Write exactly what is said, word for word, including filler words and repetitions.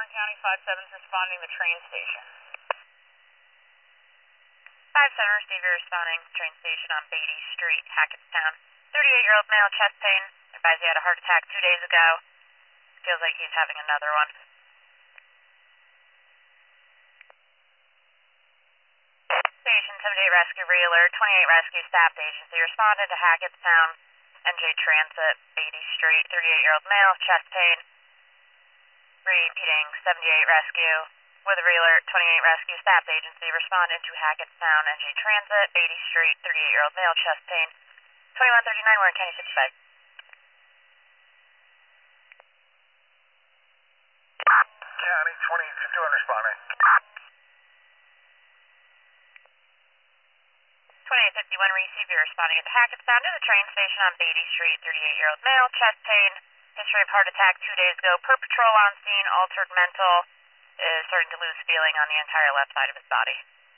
Warren County, five seven's responding to the train station. five seven, receive your responding train station on Beatty Street, Hackettstown. thirty-eight-year-old male, chest pain. Advised he had a heart attack two days ago. Feels like he's having another one. Station seventy-eight Rescue Realert, twenty-eight Rescue Staff Agency responded to Hackettstown, N J Transit, Beatty Street, thirty-eight-year-old male, chest pain. Repeating, seventy-eight Rescue with a Realert, twenty-eight Rescue Staff Agency responded to Hackettstown, N J Transit, Beatty Street, thirty-eight-year-old male, chest pain. twenty-one thirty-nine, Warren County sixty-five. County, twenty fifty-one responding. twenty-eight fifty-one, receive your responding at the Hackettstown to the train station on Beatty Street, thirty-eight-year-old male, chest pain. History of heart attack two days ago, per patrol on scene, altered mental, is starting to lose feeling on the entire left side of his body.